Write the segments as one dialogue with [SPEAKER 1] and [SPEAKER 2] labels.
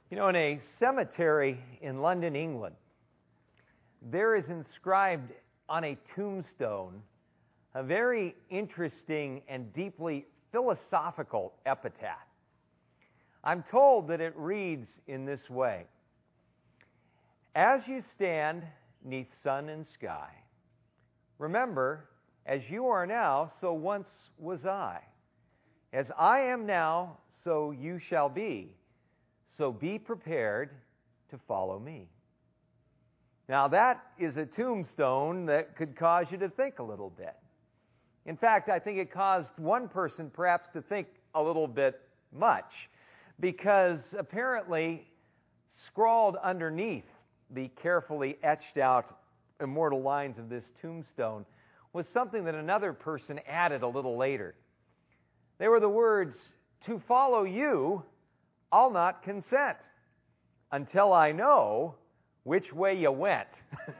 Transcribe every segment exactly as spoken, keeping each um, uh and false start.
[SPEAKER 1] You know, in a cemetery in London, England, there is inscribed on a tombstone a very interesting and deeply philosophical epitaph. I'm told that it reads in this way: "As you stand neath sun and sky, remember, as you are now, so once was I. As I am now, so you shall be. So be prepared to follow me." Now that is a tombstone that could cause you to think a little bit. In fact, I think it caused one person perhaps to think a little bit much, because apparently scrawled underneath the carefully etched out immortal lines of this tombstone was something that another person added a little later. They were the words, "To follow you, I'll not consent until I know which way you went."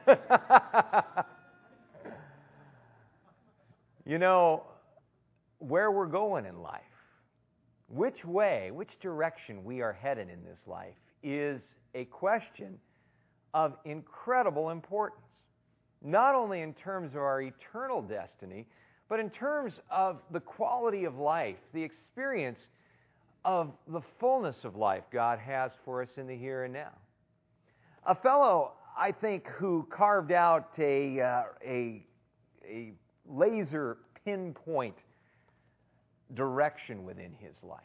[SPEAKER 1] You know, where we're going in life, which way, which direction we are headed in this life is a question of incredible importance. Not only in terms of our eternal destiny, but in terms of the quality of life, the experience of the fullness of life God has for us in the here and now. A fellow, I think, who carved out a, uh, a, a laser pinpoint direction within his life,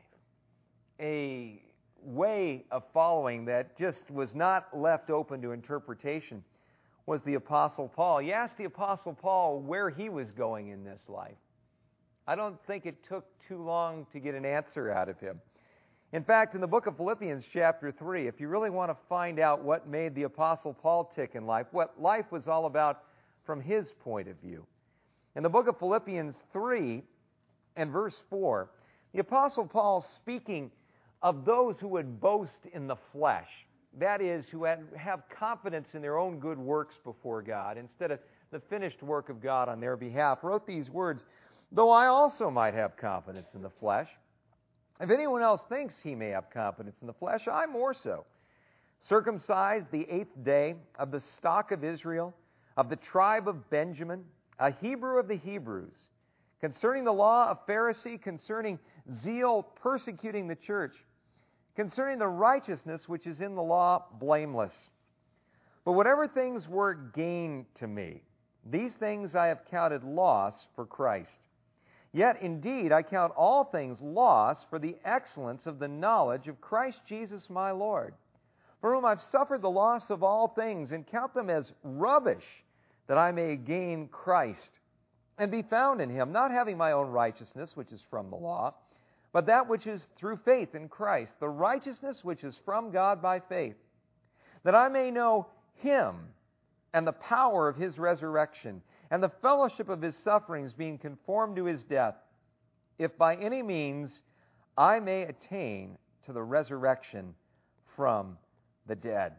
[SPEAKER 1] a way of following that just was not left open to interpretation, was the Apostle Paul. You asked the Apostle Paul where he was going in this life. I don't think it took too long to get an answer out of him. In fact, in the book of Philippians chapter three, if you really want to find out what made the Apostle Paul tick in life, what life was all about from his point of view, in the book of Philippians three and verse four, the Apostle Paul, speaking of those who would boast in the flesh, that is, who had, have confidence in their own good works before God instead of the finished work of God on their behalf, wrote these words, "Though I also might have confidence in the flesh, if anyone else thinks he may have confidence in the flesh, I more so. Circumcised the eighth day, of the stock of Israel, of the tribe of Benjamin, a Hebrew of the Hebrews, concerning the law a Pharisee, concerning zeal persecuting the church, concerning the righteousness which is in the law blameless. But whatever things were gain to me, these things I have counted loss for Christ. Yet indeed I count all things loss for the excellence of the knowledge of Christ Jesus my Lord, for whom I've suffered the loss of all things, and count them as rubbish, that I may gain Christ, and be found in him, not having my own righteousness, which is from the law, but that which is through faith in Christ, the righteousness which is from God by faith, that I may know him and the power of his resurrection, and the fellowship of his sufferings, being conformed to his death, if by any means I may attain to the resurrection from the dead."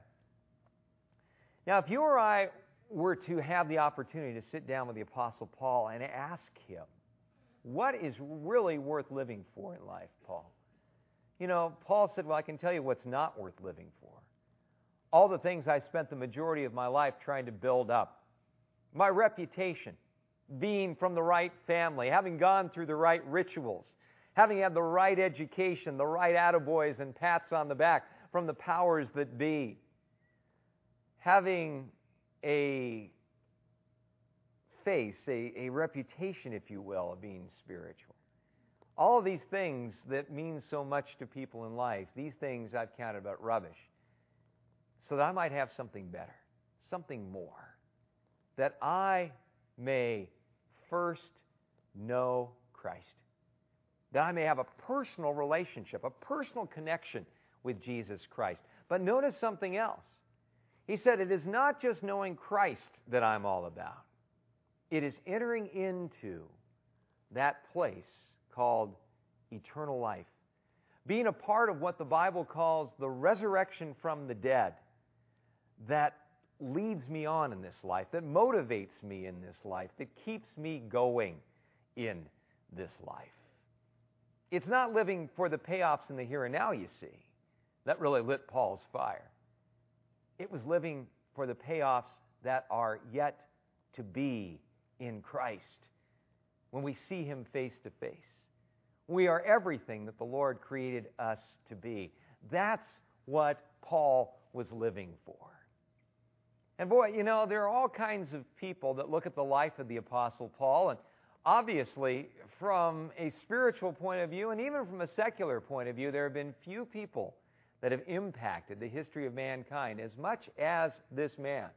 [SPEAKER 1] Now, if you or I were to have the opportunity to sit down with the Apostle Paul and ask him, what is really worth living for in life, Paul? You know, Paul said, well, I can tell you what's not worth living for. All the things I spent the majority of my life trying to build up. My reputation, being from the right family, having gone through the right rituals, having had the right education, the right attaboys and pats on the back from the powers that be, having a face, a, a reputation, if you will, of being spiritual. All of these things that mean so much to people in life, these things I've counted about rubbish, so that I might have something better, something more, that I may first know Christ, that I may have a personal relationship, a personal connection with Jesus Christ. But notice something else. He said, it is not just knowing Christ that I'm all about. It is entering into that place called eternal life. Being a part of what the Bible calls the resurrection from the dead that leads me on in this life, that motivates me in this life, that keeps me going in this life. It's not living for the payoffs in the here and now, you see. that really lit Paul's fire. It was living for the payoffs that are yet to be in Christ when we see Him face to face. We are everything that the Lord created us to be. That's what Paul was living for. And boy, you know, there are all kinds of people that look at the life of the Apostle Paul, and obviously, from a spiritual point of view, and even from a secular point of view, there have been few people that have impacted the history of mankind as much as this man.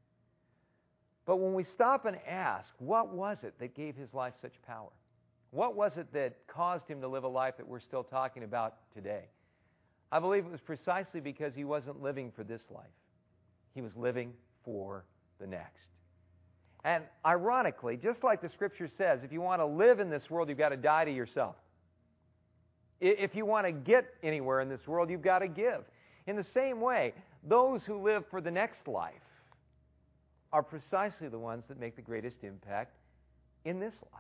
[SPEAKER 1] But when we stop and ask, what was it that gave his life such power? What was it that caused him to live a life that we're still talking about today? I believe it was precisely because he wasn't living for this life. He was living for the next. And ironically, just like the Scripture says, if you want to live in this world, you've got to die to yourself. If you want to get anywhere in this world, you've got to give. In the same way, those who live for the next life are precisely the ones that make the greatest impact in this life.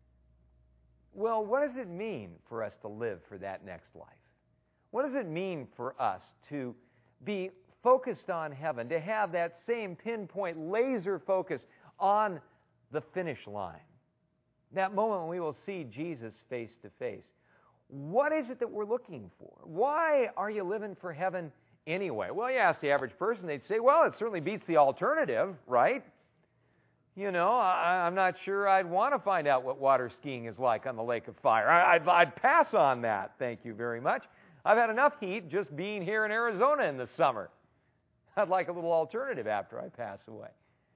[SPEAKER 1] Well, what does it mean for us to live for that next life? What does it mean for us to be focused on heaven, to have that same pinpoint laser focus on the finish line? That moment when we will see Jesus face to face. What is it that we're looking for? Why are you living for heaven anyway? Well, you ask the average person, they'd say, well, it certainly beats the alternative, right? You know, I, I'm not sure I'd want to find out what water skiing is like on the Lake of Fire. I, I'd, I'd pass on that, thank you very much. I've had enough heat just being here in Arizona in the summer. I'd like a little alternative after I pass away.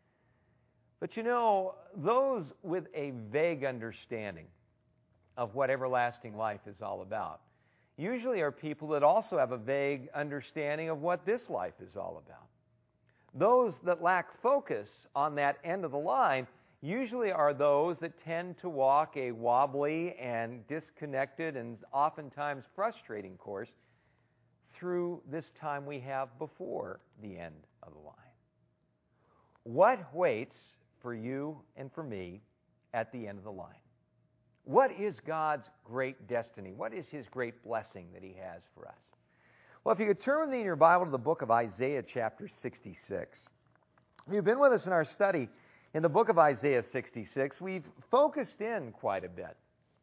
[SPEAKER 1] But you know, those with a vague understanding of what everlasting life is all about usually are people that also have a vague understanding of what this life is all about. Those that lack focus on that end of the line usually are those that tend to walk a wobbly and disconnected and oftentimes frustrating course through this time we have before the end of the line. What waits for you and for me at the end of the line? What is God's great destiny? What is His great blessing that He has for us? Well, if you could turn in your Bible to the book of Isaiah chapter sixty-six. If you've been with us in our study in the book of Isaiah sixty-six, we've focused in quite a bit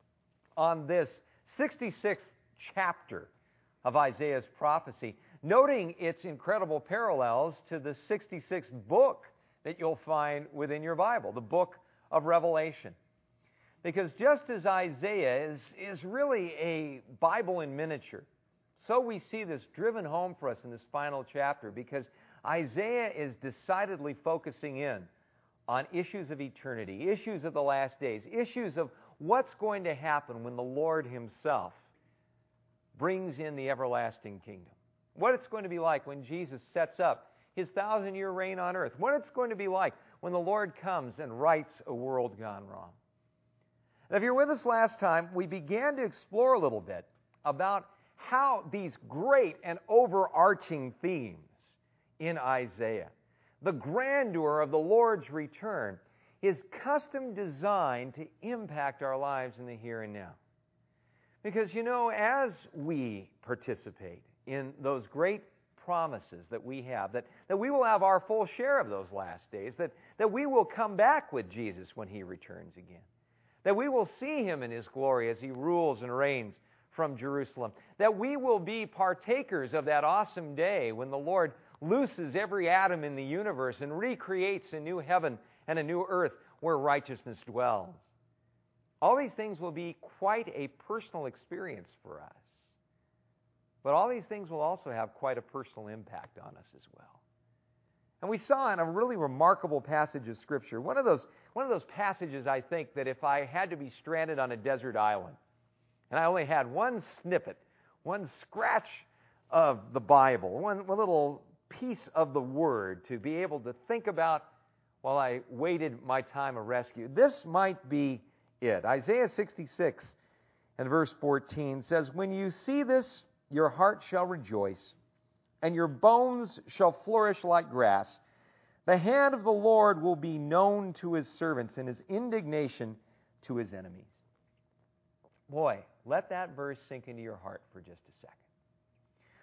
[SPEAKER 1] on this sixty-sixth chapter of Isaiah's prophecy, noting its incredible parallels to the sixty-sixth book that you'll find within your Bible, the book of Revelation. Because just as Isaiah is, is really a Bible in miniature, so we see this driven home for us in this final chapter, because Isaiah is decidedly focusing in on issues of eternity, issues of the last days, issues of what's going to happen when the Lord Himself brings in the everlasting kingdom. What it's going to be like when Jesus sets up His thousand-year reign on earth. What it's going to be like when the Lord comes and rights a world gone wrong. And if you're with us last time, we began to explore a little bit about how these great and overarching themes in Isaiah, the grandeur of the Lord's return, is custom designed to impact our lives in the here and now. Because, you know, as we participate in those great promises that we have, that, that we will have our full share of those last days, that, that we will come back with Jesus when He returns again, that we will see Him in His glory as He rules and reigns from Jerusalem, that we will be partakers of that awesome day when the Lord looses every atom in the universe and recreates a new heaven and a new earth where righteousness dwells. All these things will be quite a personal experience for us. But all these things will also have quite a personal impact on us as well. And we saw in a really remarkable passage of Scripture, one of those, one of those passages, I think, that if I had to be stranded on a desert island, and I only had one snippet, one scratch of the Bible, one, one little piece of the Word to be able to think about while I waited my time of rescue, this might be it. Isaiah sixty-six and verse fourteen says, "When you see this, your heart shall rejoice, and your bones shall flourish like grass. The hand of the Lord will be known to His servants, and His indignation to His enemies." Boy, let that verse sink into your heart for just a second.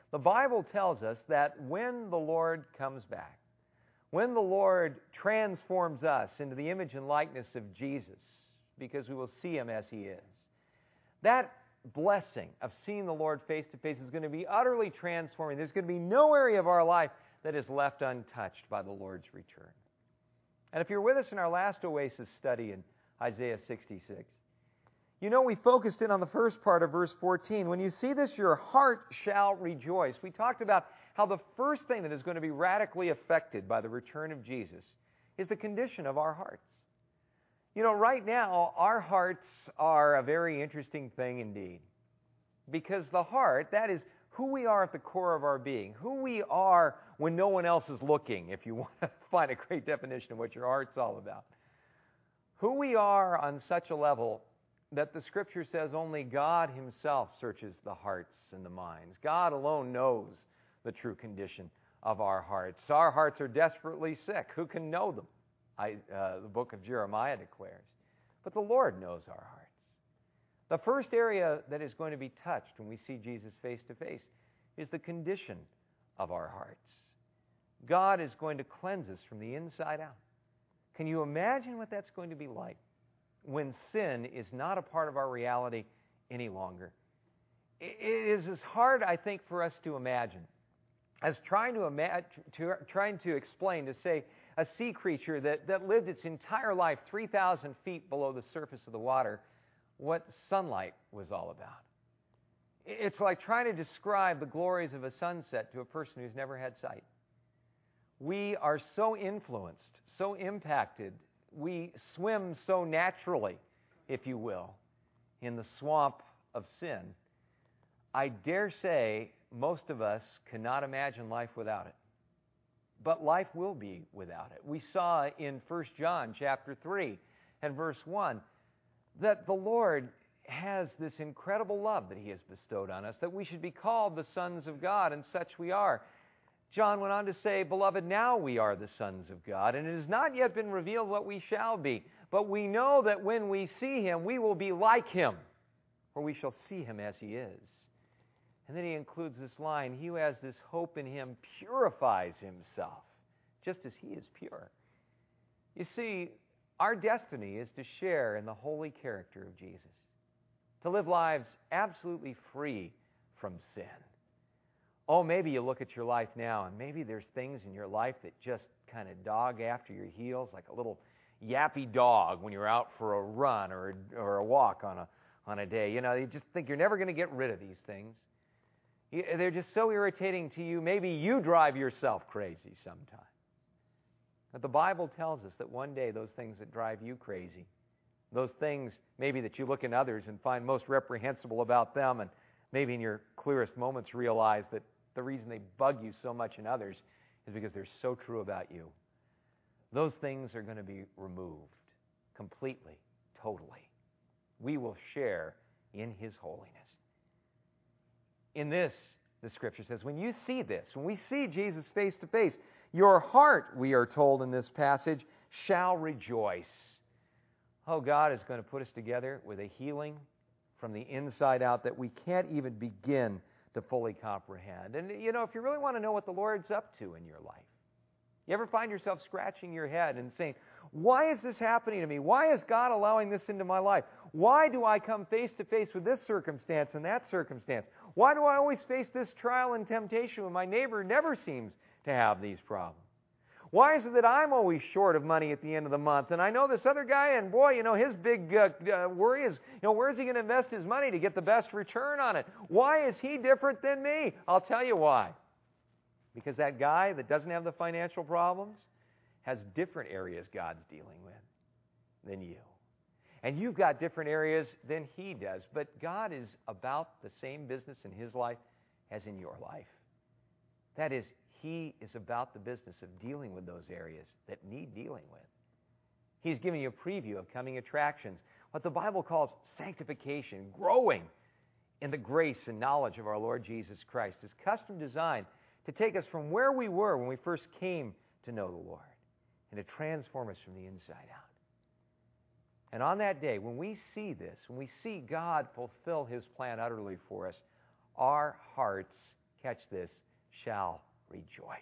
[SPEAKER 1] The Bible tells us that when the Lord comes back, when the Lord transforms us into the image and likeness of Jesus, because we will see Him as He is, that blessing of seeing the Lord face to face is going to be utterly transforming. There's going to be no area of our life that is left untouched by the Lord's return. And if you're with us in our last Oasis study in Isaiah sixty-six, you know we focused in on the first part of verse fourteen. When you see this, your heart shall rejoice. We talked about how the first thing that is going to be radically affected by the return of Jesus is the condition of our hearts. You know, right now, our hearts are a very interesting thing indeed. Because the heart, that is who we are at the core of our being, who we are when no one else is looking, if you want to find a great definition of what your heart's all about. Who we are on such a level that the Scripture says only God Himself searches the hearts and the minds. God alone knows the true condition of our hearts. Our hearts are desperately sick. Who can know them? I, uh, the book of Jeremiah declares. But the Lord knows our hearts. The first area that is going to be touched when we see Jesus face to face is the condition of our hearts. God is going to cleanse us from the inside out. Can you imagine what that's going to be like when sin is not a part of our reality any longer? It is as hard, I think, for us to imagine as trying to, ima- to, trying to explain, to say, a sea creature that, that lived its entire life three thousand feet below the surface of the water, what sunlight was all about. It's like trying to describe the glories of a sunset to a person who's never had sight. We are so influenced, so impacted, we swim so naturally, if you will, in the swamp of sin. I dare say most of us cannot imagine life without it. But life will be without it. We saw in First John chapter three and verse one that the Lord has this incredible love that He has bestowed on us, that we should be called the sons of God, and such we are. John went on to say, "Beloved, now we are the sons of God, and it has not yet been revealed what we shall be. But we know that when we see Him, we will be like Him, for we shall see Him as He is." And then he includes this line, "He who has this hope in Him purifies himself, just as He is pure." You see, our destiny is to share in the holy character of Jesus, to live lives absolutely free from sin. Oh, maybe you look at your life now, and maybe there's things in your life that just kind of dog after your heels, like a little yappy dog when you're out for a run or a, or a walk on a, on a day. You know, you just think you're never going to get rid of these things. They're just so irritating to you. Maybe you drive yourself crazy sometimes. But the Bible tells us that one day those things that drive you crazy, those things maybe that you look in others and find most reprehensible about them, and maybe in your clearest moments realize that the reason they bug you so much in others is because they're so true about you. Those things are going to be removed completely, totally. We will share in His holiness. In this, the Scripture says, when you see this, when we see Jesus face to face, your heart, we are told in this passage, shall rejoice. Oh, God is going to put us together with a healing from the inside out that we can't even begin to fully comprehend. And, you know, if you really want to know what the Lord's up to in your life, you ever find yourself scratching your head and saying, why is this happening to me? Why is God allowing this into my life? Why do I come face to face with this circumstance and that circumstance? Why do I always face this trial and temptation when my neighbor never seems to have these problems? Why is it that I'm always short of money at the end of the month? And I know this other guy, and boy, you know, his big uh, uh, worry is, you know, where's he going to invest his money to get the best return on it? Why is he different than me? I'll tell you why. Because that guy that doesn't have the financial problems has different areas God's dealing with than you. And you've got different areas than He does. But God is about the same business in His life as in your life. That is, He is about the business of dealing with those areas that need dealing with. He's giving you a preview of coming attractions, what the Bible calls sanctification, growing in the grace and knowledge of our Lord Jesus Christ. His custom designed to take us from where we were when we first came to know the Lord and to transform us from the inside out. And on that day, when we see this, when we see God fulfill His plan utterly for us, our hearts catch this, shall rejoice.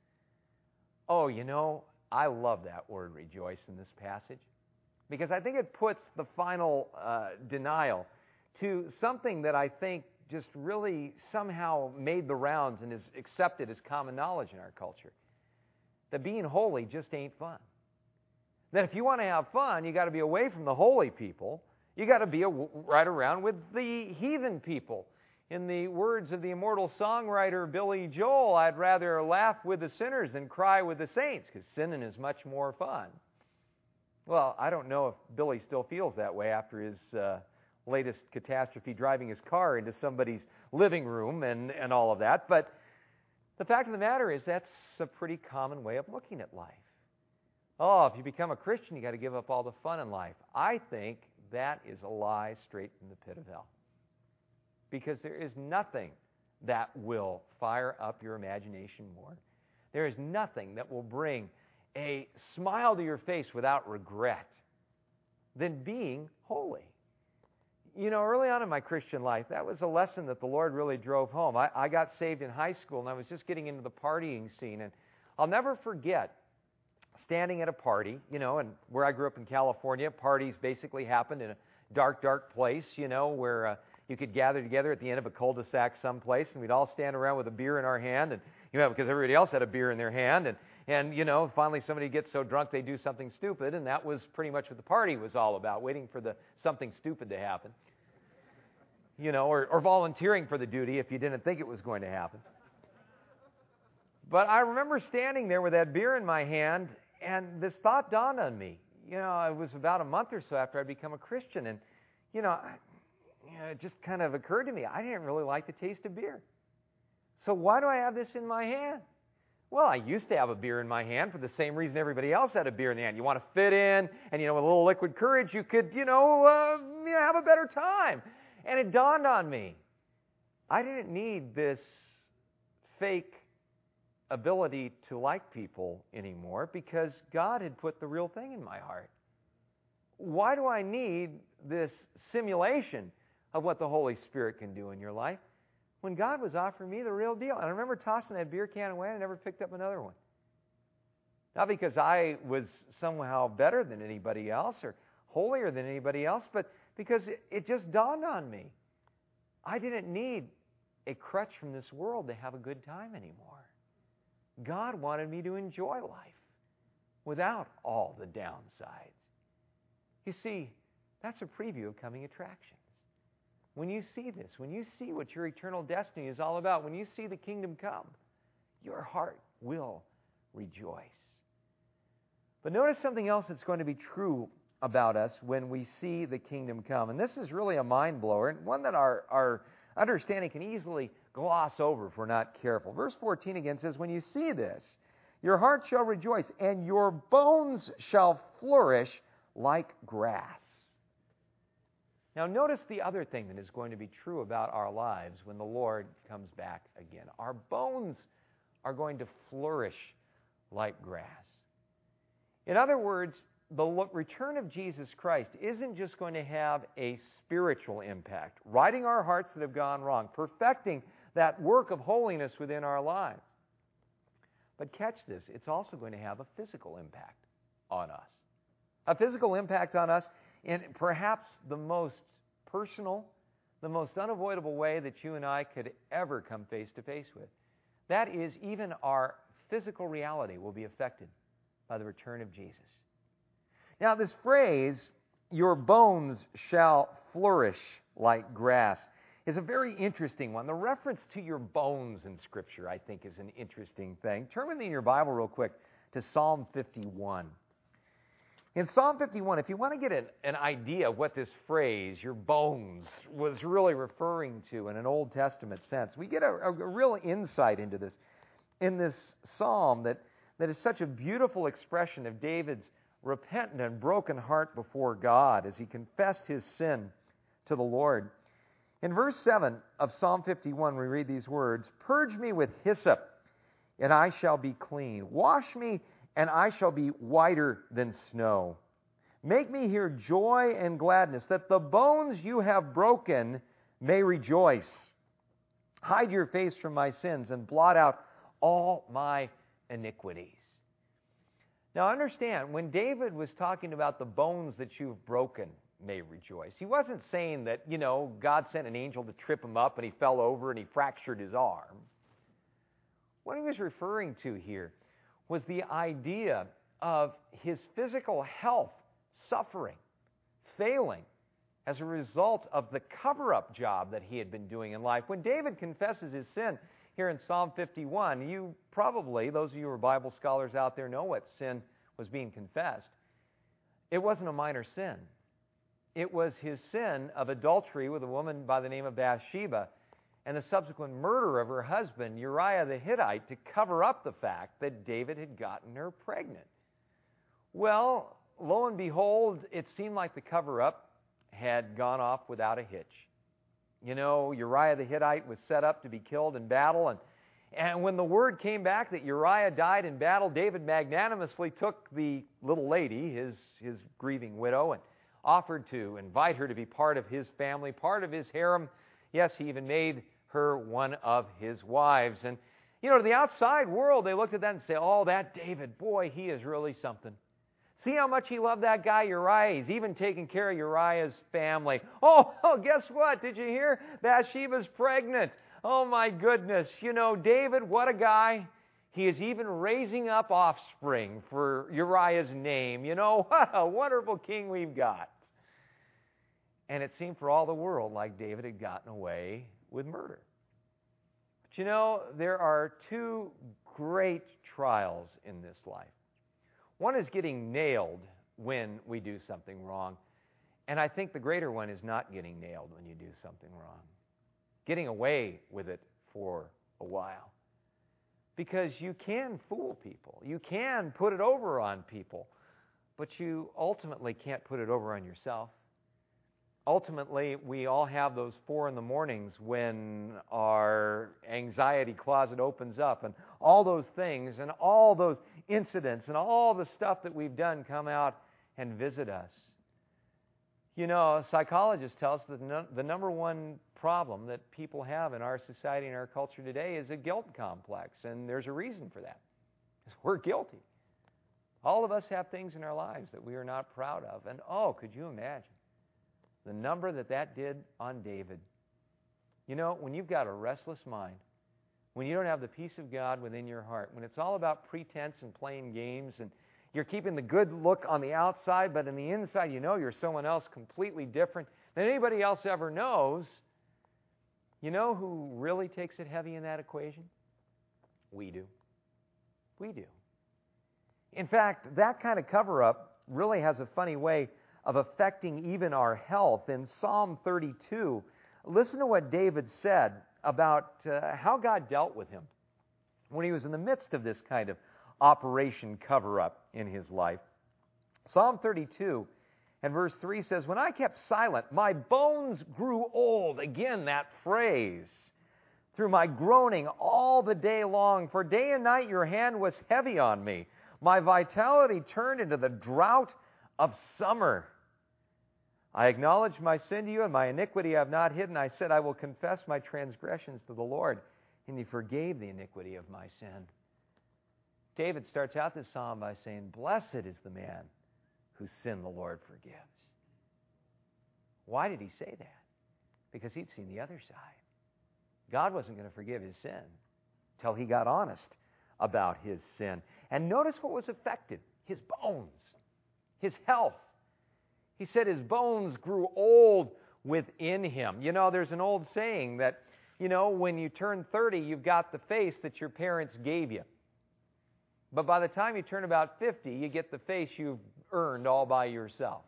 [SPEAKER 1] Oh, you know, I love that word rejoice in this passage because I think it puts the final uh, denial to something that I think just really somehow made the rounds and is accepted as common knowledge in our culture. That being holy just ain't fun. That if you want to have fun, you got to be away from the holy people. You got to be a, right around with the heathen people. In the words of the immortal songwriter Billy Joel, I'd rather laugh with the sinners than cry with the saints, because sinning is much more fun. Well, I don't know if Billy still feels that way after his uh, latest catastrophe driving his car into somebody's living room and, and all of that, but the fact of the matter is that's a pretty common way of looking at life. Oh, if you become a Christian, you got to give up all the fun in life. I think that is a lie straight from the pit of hell. Because there is nothing that will fire up your imagination more. There is nothing that will bring a smile to your face without regret than being holy. You know, early on in my Christian life, that was a lesson that the Lord really drove home. I, I got saved in high school, and I was just getting into the partying scene. And I'll never forget standing at a party, you know, and where I grew up in California, parties basically happened in a dark, dark place, you know, where uh, you could gather together at the end of a cul-de-sac someplace, and we'd all stand around with a beer in our hand, and you know, because everybody else had a beer in their hand, and and you know, finally somebody gets so drunk they do something stupid, and that was pretty much what the party was all about, waiting for the something stupid to happen, you know, or, or volunteering for the duty if you didn't think it was going to happen. But I remember standing there with that beer in my hand, and this thought dawned on me. You know, it was about a month or so after I'd become a Christian, and you know. I, You know, it just kind of occurred to me, I didn't really like the taste of beer. So why do I have this in my hand? Well, I used to have a beer in my hand for the same reason everybody else had a beer in the hand. You want to fit in, and, you know, with a little liquid courage, you could, you know, uh, you know, have a better time. And it dawned on me, I didn't need this fake ability to like people anymore because God had put the real thing in my heart. Why do I need this simulation of what the Holy Spirit can do in your life when God was offering me the real deal? And I remember tossing that beer can away and I never picked up another one. Not because I was somehow better than anybody else or holier than anybody else, but because it, it just dawned on me. I didn't need a crutch from this world to have a good time anymore. God wanted me to enjoy life without all the downsides. You see, that's a preview of coming attractions. When you see this, when you see what your eternal destiny is all about, when you see the kingdom come, your heart will rejoice. But notice something else that's going to be true about us when we see the kingdom come. And this is really a mind blower, and one that our, our understanding can easily gloss over if we're not careful. Verse fourteen again says, when you see this, your heart shall rejoice, and your bones shall flourish like grass. Now notice the other thing that is going to be true about our lives when the Lord comes back again. Our bones are going to flourish like grass. In other words, the return of Jesus Christ isn't just going to have a spiritual impact, righting our hearts that have gone wrong, perfecting that work of holiness within our lives. But catch this, it's also going to have a physical impact on us. A physical impact on us in perhaps the most personal, the most unavoidable way that you and I could ever come face to face with. That is, even our physical reality will be affected by the return of Jesus. Now, this phrase, your bones shall flourish like grass, is a very interesting one. The reference to your bones in Scripture, I think, is an interesting thing. Turn with me in your Bible real quick to Psalm fifty-one. In Psalm fifty-one, if you want to get an, an idea of what this phrase, your bones, was really referring to in an Old Testament sense, we get a, a real insight into this in this psalm that, that is such a beautiful expression of David's repentant and broken heart before God as he confessed his sin to the Lord. In verse seven of Psalm fifty-one, we read these words, "Purge me with hyssop, and I shall be clean. Wash me, and I shall be whiter than snow. Make me hear joy and gladness, that the bones you have broken may rejoice. Hide your face from my sins and blot out all my iniquities. Now understand, when David was talking about the bones that you've broken may rejoice, he wasn't saying that, you know, God sent an angel to trip him up and he fell over and he fractured his arm. What he was referring to here was the idea of his physical health suffering, failing, as a result of the cover-up job that he had been doing in life. When David confesses his sin here in Psalm fifty-one, you probably, those of you who are Bible scholars out there, know what sin was being confessed. It wasn't a minor sin. It was his sin of adultery with a woman by the name of Bathsheba and the subsequent murder of her husband, Uriah the Hittite, to cover up the fact that David had gotten her pregnant. Well, lo and behold, it seemed like the cover-up had gone off without a hitch. You know, Uriah the Hittite was set up to be killed in battle, and, and when the word came back that Uriah died in battle, David magnanimously took the little lady, his, his grieving widow, and offered to invite her to be part of his family, part of his harem. Yes, he even made her one of his wives. And, you know, to the outside world, they looked at that and say, oh, that David, boy, he is really something. See how much he loved that guy Uriah. He's even taking care of Uriah's family. Oh, oh, guess what? Did you hear? Bathsheba's pregnant. Oh, my goodness. You know, David, what a guy. He is even raising up offspring for Uriah's name. You know, what a wonderful king we've got. And it seemed for all the world like David had gotten away with murder. But you know, there are two great trials in this life. One is getting nailed when we do something wrong. And I think the greater one is not getting nailed when you do something wrong. Getting away with it for a while. Because you can fool people. You can put it over on people. But you ultimately can't put it over on yourself. Ultimately, we all have those four in the mornings when our anxiety closet opens up and all those things and all those incidents and all the stuff that we've done come out and visit us. You know, psychologists tell us that no, the number one problem that people have in our society and our culture today is a guilt complex, and there's a reason for that. We're guilty. All of us have things in our lives that we are not proud of, and oh, could you imagine the number that that did on David? You know, when you've got a restless mind, when you don't have the peace of God within your heart, when it's all about pretense and playing games, and you're keeping the good look on the outside, but in the inside you know you're someone else completely different than anybody else ever knows, you know who really takes it heavy in that equation? We do. We do. In fact, that kind of cover-up really has a funny way of affecting even our health. In Psalm thirty-two, listen to what David said about uh, how God dealt with him when he was in the midst of this kind of Operation Cover-Up in his life. Psalm thirty-two and verse three says, "When I kept silent, my bones grew old." Again, that phrase. "Through my groaning all the day long, for day and night your hand was heavy on me. My vitality turned into the drought of summer. I acknowledged my sin to you, and my iniquity I have not hidden. I said, I will confess my transgressions to the Lord, and he forgave the iniquity of my sin." David starts out this psalm by saying, "Blessed is the man whose sin the Lord forgives." Why did he say that? Because he'd seen the other side. God wasn't going to forgive his sin till he got honest about his sin. And notice what was affected: his bones, his health. He said his bones grew old within him. You know, there's an old saying that, you know, when you turn thirty, you've got the face that your parents gave you. But by the time you turn about fifty, you get the face you've earned all by yourself.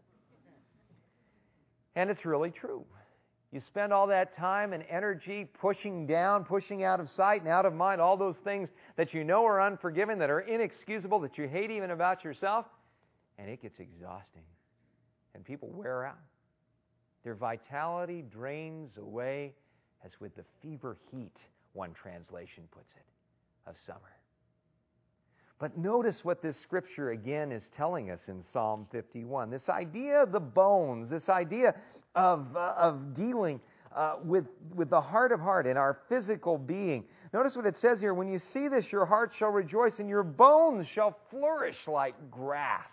[SPEAKER 1] And it's really true. You spend all that time and energy pushing down, pushing out of sight and out of mind, all those things that you know are unforgiving, that are inexcusable, that you hate even about yourself, and it gets exhausting. And people wear out. Their vitality drains away as with the fever heat, one translation puts it, of summer. But notice what this scripture again is telling us in Psalm fifty-one. This idea of the bones, this idea of, uh, of dealing uh, with, with the heart of heart in our physical being. Notice what it says here. When you see this, your heart shall rejoice and your bones shall flourish like grass.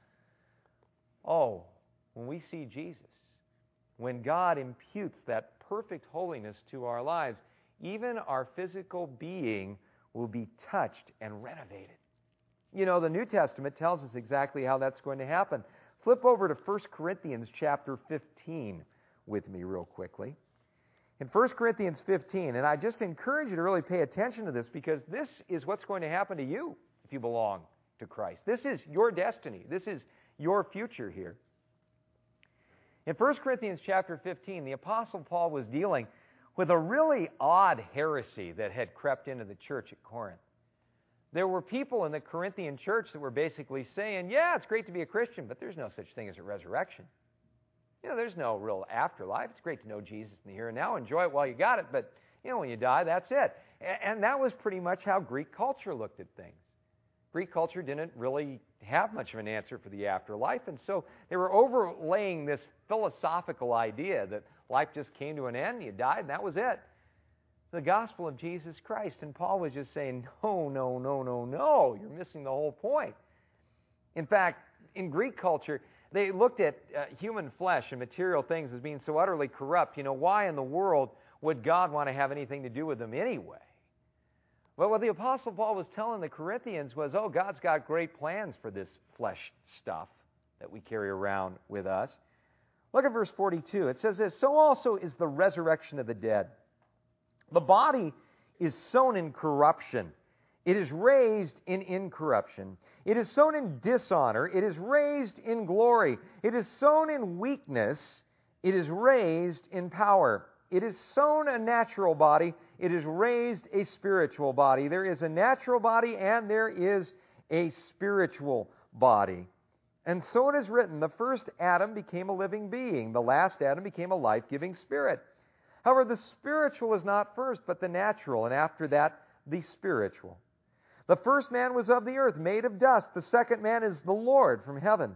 [SPEAKER 1] Oh, when we see Jesus, when God imputes that perfect holiness to our lives, even our physical being will be touched and renovated. You know, the New Testament tells us exactly how that's going to happen. Flip over to First Corinthians chapter fifteen with me real quickly. In First Corinthians fifteen, and I just encourage you to really pay attention to this, because this is what's going to happen to you if you belong to Christ. This is your destiny. This is your future here. In First Corinthians chapter fifteen, the Apostle Paul was dealing with a really odd heresy that had crept into the church at Corinth. There were people in the Corinthian church that were basically saying, yeah, it's great to be a Christian, but there's no such thing as a resurrection. You know, there's no real afterlife. It's great to know Jesus in the here and now. Enjoy it while you got it, but, you know, when you die, that's it. And that was pretty much how Greek culture looked at things. Greek culture didn't really have much of an answer for the afterlife, and so they were overlaying this philosophical idea that life just came to an end, you died, and that was it. The gospel of Jesus Christ. And Paul was just saying, no, no, no, no, no, you're missing the whole point. In fact, in Greek culture, they looked at uh, human flesh and material things as being so utterly corrupt. You know, why in the world would God want to have anything to do with them anyway? Well, what the Apostle Paul was telling the Corinthians was, oh, God's got great plans for this flesh stuff that we carry around with us. Look at verse forty-two. It says this, so also is the resurrection of the dead. The body is sown in corruption. It is raised in incorruption. It is sown in dishonor. It is raised in glory. It is sown in weakness. It is raised in power. It is sown a natural body. It is raised a spiritual body. There is a natural body and there is a spiritual body. And so it is written, the first Adam became a living being. The last Adam became a life-giving spirit. However, the spiritual is not first, but the natural, and after that, the spiritual. The first man was of the earth, made of dust. The second man is the Lord from heaven.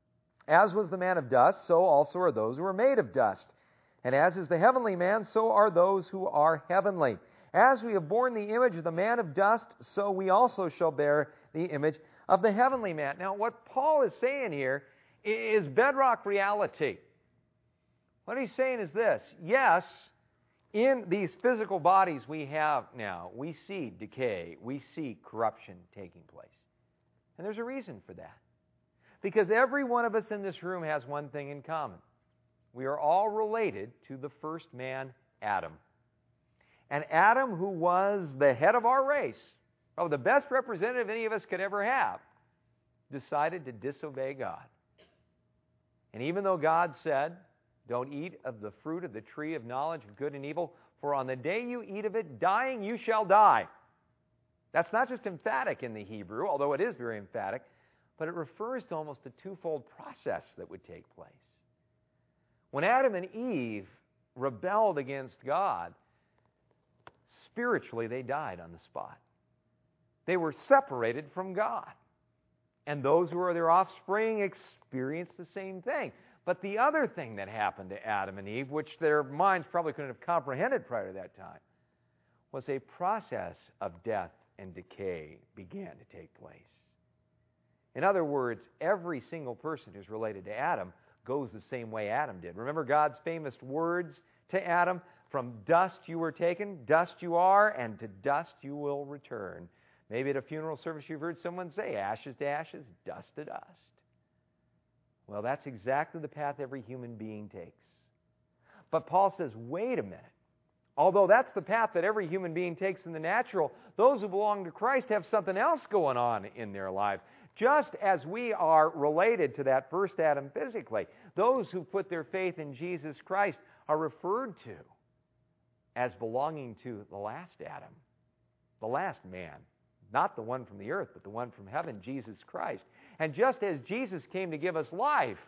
[SPEAKER 1] As was the man of dust, so also are those who are made of dust. And as is the heavenly man, so are those who are heavenly. As we have borne the image of the man of dust, so we also shall bear the image of the heavenly man. Now, what Paul is saying here is bedrock reality. What he's saying is this. Yes, in these physical bodies we have now, we see decay, we see corruption taking place. And there's a reason for that. Because every one of us in this room has one thing in common. We are all related to the first man, Adam. And Adam, who was the head of our race, probably the best representative any of us could ever have, decided to disobey God. And even though God said, don't eat of the fruit of the tree of knowledge of good and evil, for on the day you eat of it, dying you shall die. That's not just emphatic in the Hebrew, although it is very emphatic, but it refers to almost a twofold process that would take place. When Adam and Eve rebelled against God, spiritually they died on the spot. They were separated from God. And those who are their offspring experienced the same thing. But the other thing that happened to Adam and Eve, which their minds probably couldn't have comprehended prior to that time, was a process of death and decay began to take place. In other words, every single person who's related to Adam goes the same way Adam did. Remember God's famous words to Adam? From dust you were taken, dust you are, and to dust you will return. Maybe at a funeral service you've heard someone say, ashes to ashes, dust to dust. Well, that's exactly the path every human being takes. But Paul says, wait a minute. Although that's the path that every human being takes in the natural, those who belong to Christ have something else going on in their lives. Just as we are related to that first Adam physically, those who put their faith in Jesus Christ are referred to as belonging to the last Adam, the last man. Not the one from the earth, but the one from heaven, Jesus Christ. And just as Jesus came to give us life,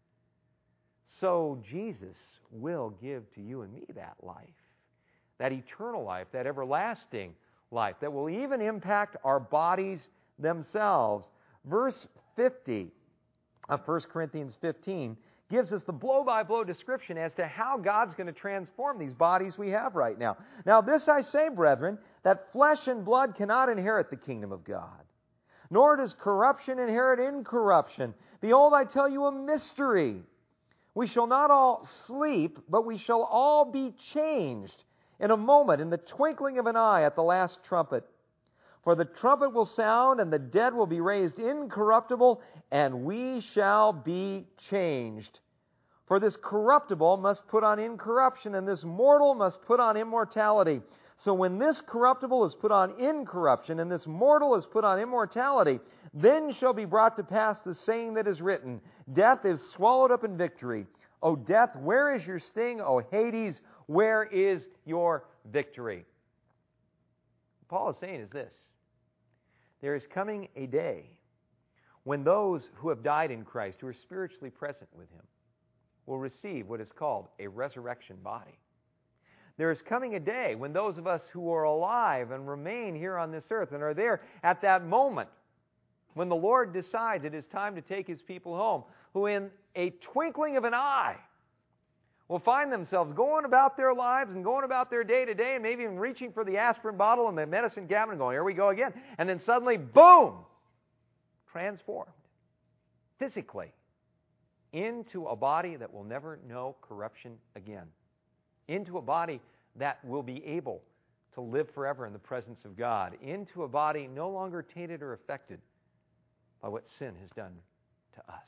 [SPEAKER 1] so Jesus will give to you and me that life, that eternal life, that everlasting life, that will even impact our bodies themselves. Verse fifty of First Corinthians fifteen gives us the blow-by-blow description as to how God's going to transform these bodies we have right now. Now, this I say, brethren, that flesh and blood cannot inherit the kingdom of God, nor does corruption inherit incorruption. Behold, I tell you a mystery. We shall not all sleep, but we shall all be changed in a moment, in the twinkling of an eye, at the last trumpet. For the trumpet will sound, and the dead will be raised incorruptible, and we shall be changed. For this corruptible must put on incorruption, and this mortal must put on immortality. So when this corruptible is put on incorruption, and this mortal is put on immortality, then shall be brought to pass the saying that is written, Death is swallowed up in victory. O death, where is your sting? O Hades, where is your victory? What Paul is saying is this: there is coming a day when those who have died in Christ, who are spiritually present with Him, will receive what is called a resurrection body. There is coming a day when those of us who are alive and remain here on this earth and are there at that moment when the Lord decides it is time to take His people home, who in a twinkling of an eye will find themselves going about their lives and going about their day to day and maybe even reaching for the aspirin bottle and the medicine cabinet and going, here we go again. And then suddenly, boom, transformed physically into a body that will never know corruption again, into a body that will be able to live forever in the presence of God, into a body no longer tainted or affected by what sin has done to us.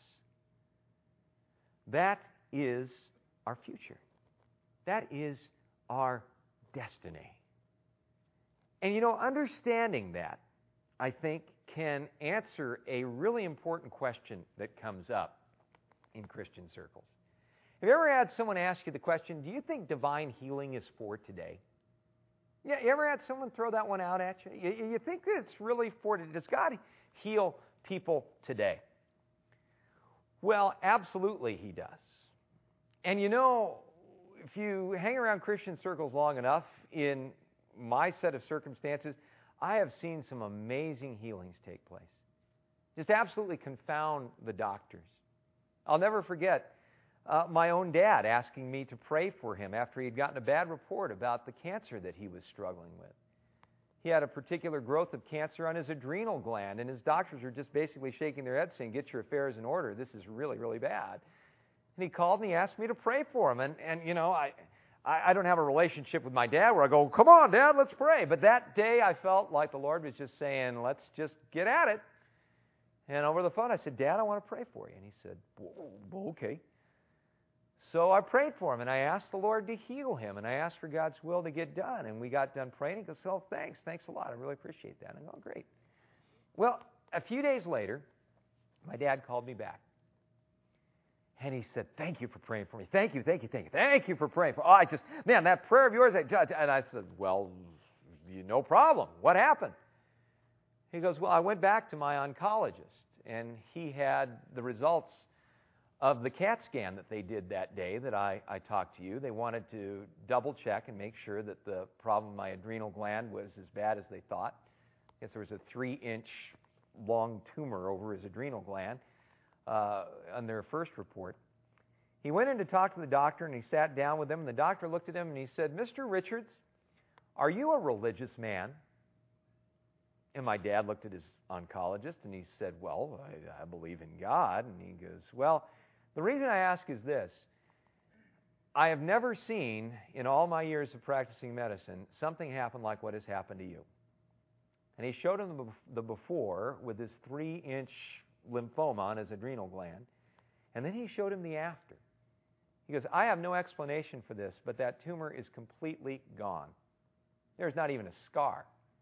[SPEAKER 1] That is our future. That is our destiny. And you know, understanding that, I think, can answer a really important question that comes up in Christian circles. Have you ever had someone ask you the question, do you think divine healing is for today? Yeah, you ever had someone throw that one out at you? You, you think that it's really for today? Does God heal people today? Well, absolutely He does. And you know, if you hang around Christian circles long enough, in my set of circumstances, I have seen some amazing healings take place. Just absolutely confound the doctors. I'll never forget uh, my own dad asking me to pray for him after he had gotten a bad report about the cancer that he was struggling with. He had a particular growth of cancer on his adrenal gland, and his doctors were just basically shaking their heads saying, get your affairs in order. This is really, really bad. And he called and he asked me to pray for him. And, and you know, I, I, I don't have a relationship with my dad where I go, come on, Dad, let's pray. But that day I felt like the Lord was just saying, let's just get at it. And over the phone I said, Dad, I want to pray for you. And he said, well, okay. So I prayed for him, and I asked the Lord to heal him, and I asked for God's will to get done. And we got done praying. He goes, oh, thanks, thanks a lot. I really appreciate that. And I go, great. Well, a few days later, my dad called me back. And he said, thank you for praying for me. Thank you, thank you, thank you. Thank you for praying for me. Oh, I just, man, that prayer of yours. I, and I said, well, no problem. What happened? He goes, well, I went back to my oncologist, and he had the results of the CAT scan that they did that day that I, I talked to you. They wanted to double check and make sure that the problem in my adrenal gland was as bad as they thought. I guess there was a three-inch long tumor over his adrenal gland uh, on their first report. He went in to talk to the doctor, and he sat down with him, and the doctor looked at him, and he said, Mister Richards, are you a religious man? And my dad looked at his oncologist, and he said, well, I, I believe in God. And he goes, well, the reason I ask is this. I have never seen, in all my years of practicing medicine, something happen like what has happened to you. And he showed him the before with this three-inch lymphoma on his adrenal gland. And then he showed him the after. He goes, I have no explanation for this, but that tumor is completely gone. There's not even a scar.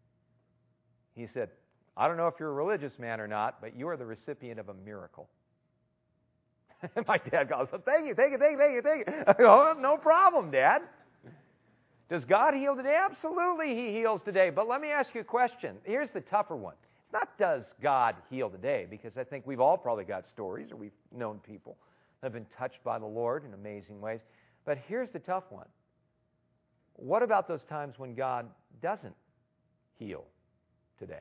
[SPEAKER 1] He said, I don't know if you're a religious man or not, but you are the recipient of a miracle. And my dad goes, oh, thank you, thank you, thank you, thank you, thank you. I go, oh, no problem, Dad. Does God heal today? Absolutely He heals today. But let me ask you a question. Here's the tougher one. It's not does God heal today, because I think we've all probably got stories, or we've known people that have been touched by the Lord in amazing ways. But here's the tough one. What about those times when God doesn't heal today?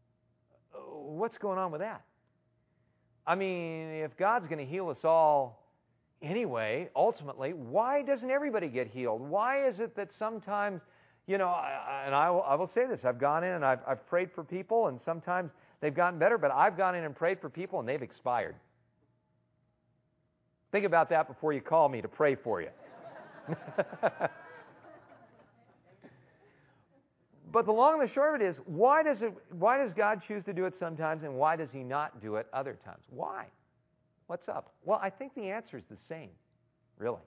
[SPEAKER 1] What's going on with that? I mean, if God's going to heal us all anyway, ultimately, why doesn't everybody get healed? Why is it that sometimes, you know, I, and I will, I will say this, I've gone in and I've, I've prayed for people, and sometimes they've gotten better, but I've gone in and prayed for people and they've expired. Think about that before you call me to pray for you. But the long and the short of it is, why does it? Why does God choose to do it sometimes, and why does He not do it other times? Why? What's up? Well, I think the answer is the same, really.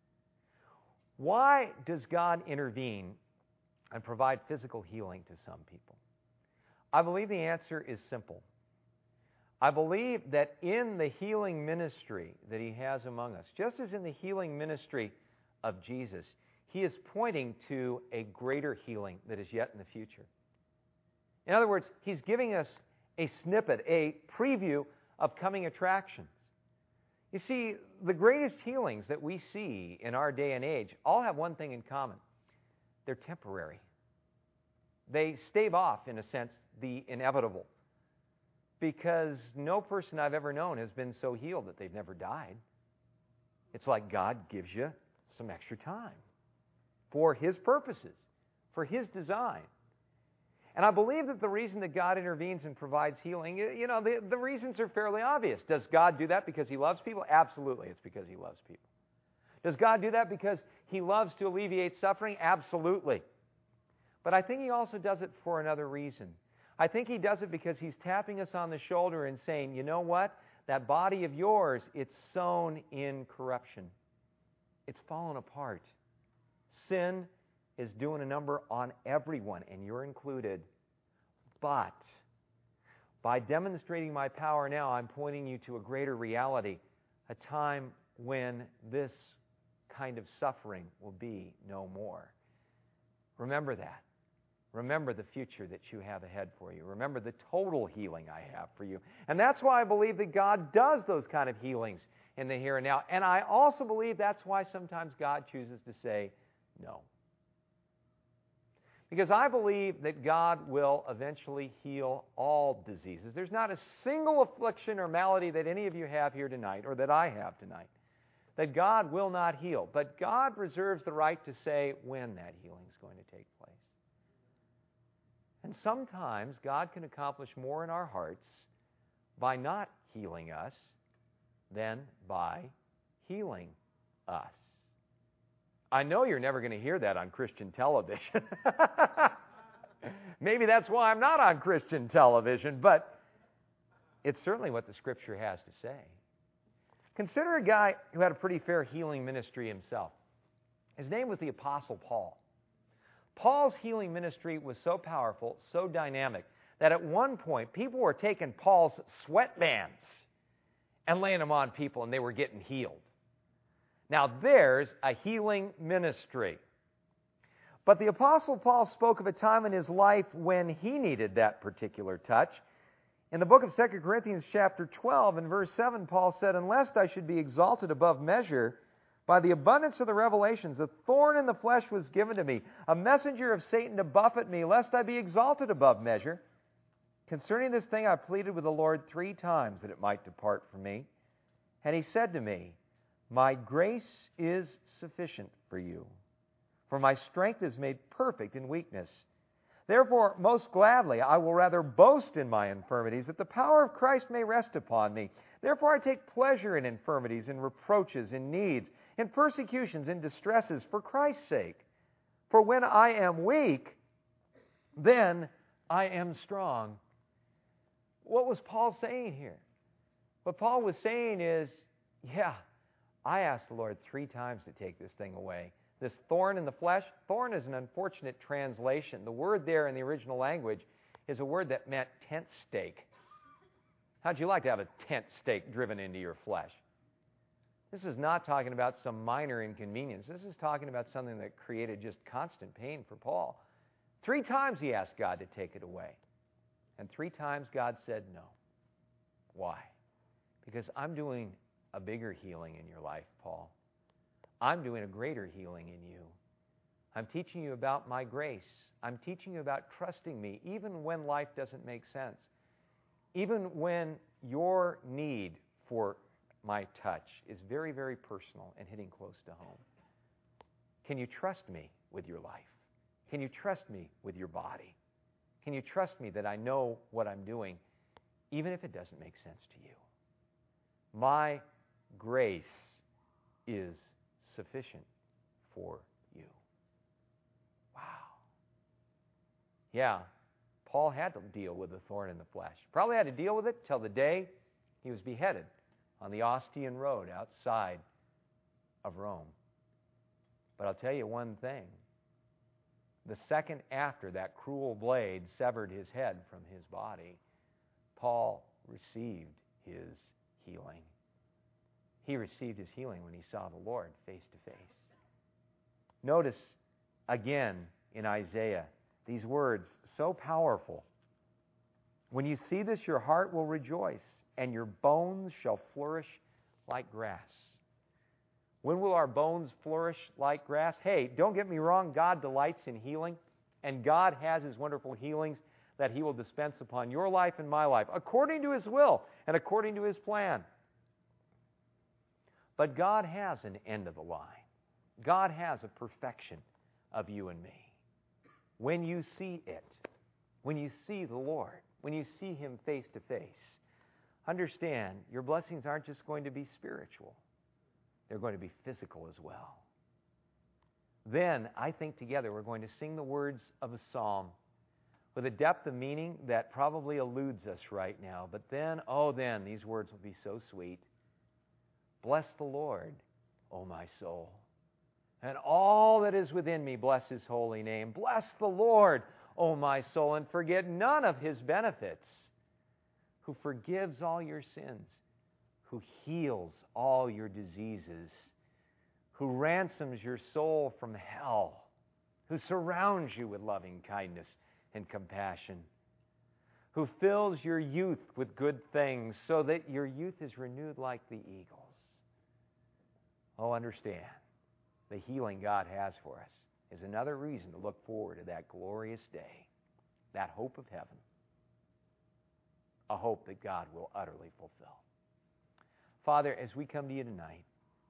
[SPEAKER 1] Why does God intervene and provide physical healing to some people? I believe the answer is simple. I believe that in the healing ministry that He has among us, just as in the healing ministry of Jesus, He is pointing to a greater healing that is yet in the future. In other words, He's giving us a snippet, a preview of coming attractions. You see, the greatest healings that we see in our day and age all have one thing in common. They're temporary. They stave off, in a sense, the inevitable. Because no person I've ever known has been so healed that they've never died. It's like God gives you some extra time for His purposes, for His design. And I believe that the reason that God intervenes and provides healing, you know, the, the reasons are fairly obvious. Does God do that because He loves people? Absolutely, it's because He loves people. Does God do that because He loves to alleviate suffering? Absolutely. But I think He also does it for another reason. I think He does it because He's tapping us on the shoulder and saying, you know what? That body of yours, it's sown in corruption. It's fallen apart. Sin is doing a number on everyone, and you're included. But by demonstrating my power now, I'm pointing you to a greater reality, a time when this kind of suffering will be no more. Remember that. Remember the future that you have ahead for you. Remember the total healing I have for you. And that's why I believe that God does those kind of healings in the here and now. And I also believe that's why sometimes God chooses to say no. Because I believe that God will eventually heal all diseases. There's not a single affliction or malady that any of you have here tonight, or that I have tonight, that God will not heal. But God reserves the right to say when that healing is going to take place. And sometimes God can accomplish more in our hearts by not healing us than by healing us. I know you're never going to hear that on Christian television. Maybe that's why I'm not on Christian television, but it's certainly what the Scripture has to say. Consider a guy who had a pretty fair healing ministry himself. His name was the Apostle Paul. Paul's healing ministry was so powerful, so dynamic, that at one point people were taking Paul's sweatbands and laying them on people, and they were getting healed. Now there's a healing ministry. But the Apostle Paul spoke of a time in his life when he needed that particular touch. In the book of Second Corinthians chapter twelve and verse seven, Paul said, "Unless I should be exalted above measure, by the abundance of the revelations, a thorn in the flesh was given to me, a messenger of Satan to buffet me, lest I be exalted above measure. Concerning this thing I pleaded with the Lord three times that it might depart from me. And He said to me, My grace is sufficient for you, for my strength is made perfect in weakness. Therefore, most gladly, I will rather boast in my infirmities, that the power of Christ may rest upon me. Therefore, I take pleasure in infirmities, in reproaches, in needs, in persecutions, in distresses, for Christ's sake. For when I am weak, then I am strong." What was Paul saying here? What Paul was saying is, yeah, I asked the Lord three times to take this thing away. This thorn in the flesh, thorn is an unfortunate translation. The word there in the original language is a word that meant tent stake. How'd you like to have a tent stake driven into your flesh? This is not talking about some minor inconvenience. This is talking about something that created just constant pain for Paul. Three times he asked God to take it away. And three times God said no. Why? Because I'm doing a bigger healing in your life, Paul. I'm doing a greater healing in you. I'm teaching you about my grace. I'm teaching you about trusting me, even when life doesn't make sense. Even when your need for my touch is very, very personal and hitting close to home. Can you trust me with your life? Can you trust me with your body? Can you trust me that I know what I'm doing, even if it doesn't make sense to you? My grace is sufficient for you. Wow. Yeah, Paul had to deal with the thorn in the flesh. Probably had to deal with it till the day he was beheaded on the Ostian Road outside of Rome. But I'll tell you one thing. The second after that cruel blade severed his head from his body, Paul received his healing. He received his healing when he saw the Lord face to face. Notice again in Isaiah these words, so powerful. When you see this, your heart will rejoice, and your bones shall flourish like grass. When will our bones flourish like grass? Hey, don't get me wrong, God delights in healing, and God has His wonderful healings that He will dispense upon your life and my life, according to His will and according to His plan. But God has an end of the line. God has a perfection of you and me. When you see it, when you see the Lord, when you see Him face to face, understand your blessings aren't just going to be spiritual. They're going to be physical as well. Then, I think together we're going to sing the words of a psalm with a depth of meaning that probably eludes us right now. But then, oh then, these words will be so sweet. Bless the Lord, O my soul, and all that is within me, bless His holy name. Bless the Lord, O my soul, and forget none of His benefits, who forgives all your sins, who heals all your diseases, who ransoms your soul from hell, who surrounds you with loving kindness and compassion, who fills your youth with good things so that your youth is renewed like the eagles. Oh, understand, the healing God has for us is another reason to look forward to that glorious day, that hope of heaven, a hope that God will utterly fulfill. Father, as we come to you tonight,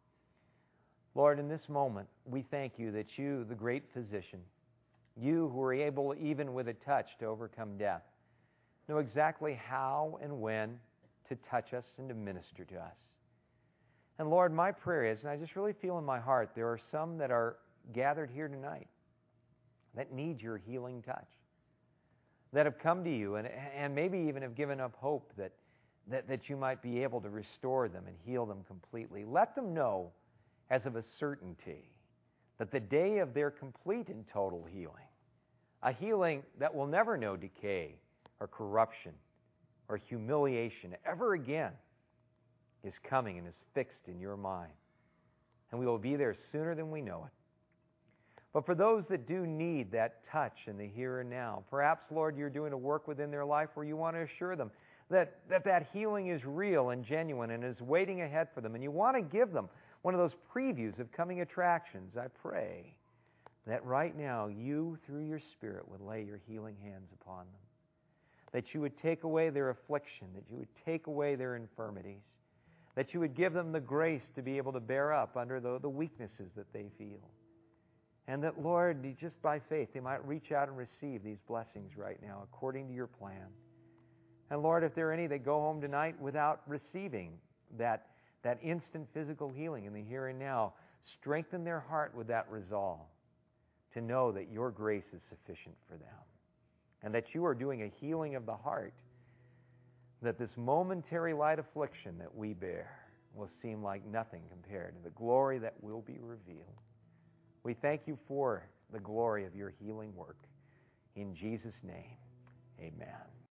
[SPEAKER 1] Lord, in this moment, we thank you that you, the great physician, you who are able even with a touch to overcome death, know exactly how and when to touch us and to minister to us. And Lord, my prayer is, and I just really feel in my heart, there are some that are gathered here tonight that need your healing touch, that have come to you and, and maybe even have given up hope that, that, that you might be able to restore them and heal them completely. Let them know as of a certainty that the day of their complete and total healing, a healing that will never know decay or corruption or humiliation ever again, is coming and is fixed in your mind. And we will be there sooner than we know it. But for those that do need that touch in the here and now, perhaps, Lord, you're doing a work within their life where you want to assure them that that, that healing is real and genuine and is waiting ahead for them. And you want to give them one of those previews of coming attractions. I pray that right now you, through your Spirit, would lay your healing hands upon them. That you would take away their affliction, that you would take away their infirmities, that you would give them the grace to be able to bear up under the, the weaknesses that they feel. And that, Lord, just by faith, they might reach out and receive these blessings right now according to your plan. And Lord, if there are any that go home tonight without receiving that, that instant physical healing in the here and now, strengthen their heart with that resolve to know that your grace is sufficient for them. And that you are doing a healing of the heart, that this momentary light affliction that we bear will seem like nothing compared to the glory that will be revealed. We thank you for the glory of your healing work. In Jesus' name, amen.